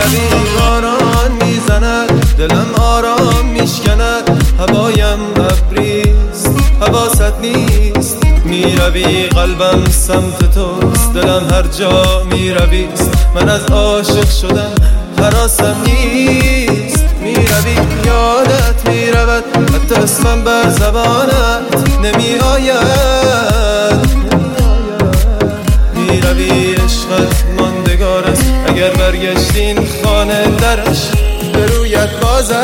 میروی باران میزند دلم آرام میشکند هوایم ابریست حواست نیست میروی قلبم سمت توست دلم هر جا میرویست من از عاشق شدم حراسم نیست میروی یادت میرود حتی اسمم بر زبانت نمی آید میروی عشقت ماندگار است اگر برگشتین خانه درش به رویت بازد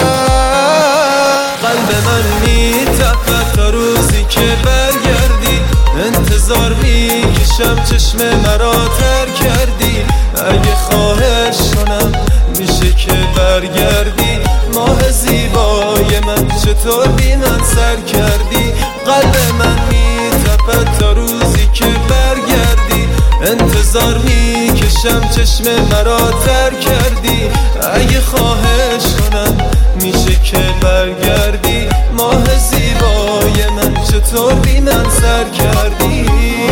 قلب من میتپد تا روزی که برگردی انتظار میکشم چشم مرا تر کردی اگه خواهش کنم میشه که برگردی ماه زیبای من چطور بی من سر کردی قلب من میتپد تا روزی که برگردی انتظار میکشم چشم مرا تر کردی اگه خواهش کنم میشه که برگردی ماه زیبای من چطور بی من سر کردی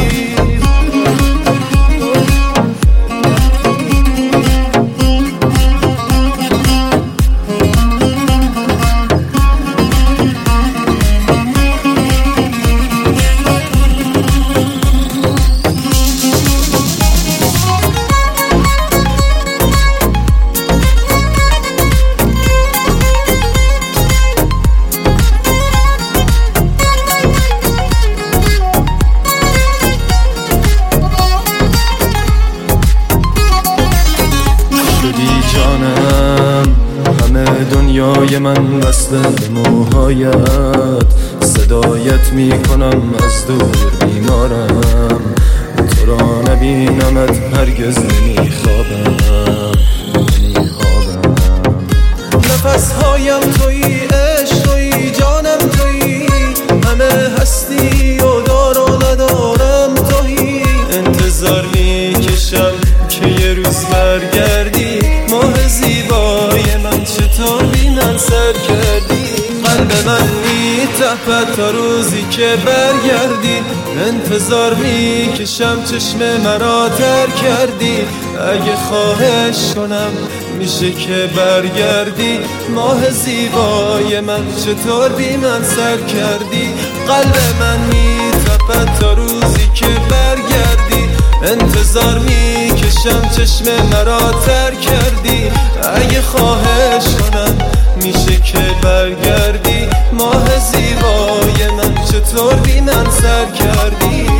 جانم همه دنیای من بسته به موهایت صدایت میکنم از دور بیمارم تو را نبینمت هرگز نمیخوابم نفسهایم تویی عشق تویی جانم تویی همه هستی و دار و ندارم تویی انتظار میکشم که یه روز برگردی ماه زیبای من چطور بی من سر کردی قلب من میتپد تا روزی که برگردی انتظار میکشم چشم مرا تر کردی اگه خواهش کنم میشه که برگردی ماه زیبای من چطور بی من سر کردی قلب من میتپد تا روزی که برگردی انتظار میکشم چشم مرا تر کردی اگه خواهش کنم میشه که برگردی ماه زیبای من چطور بی من سر کردی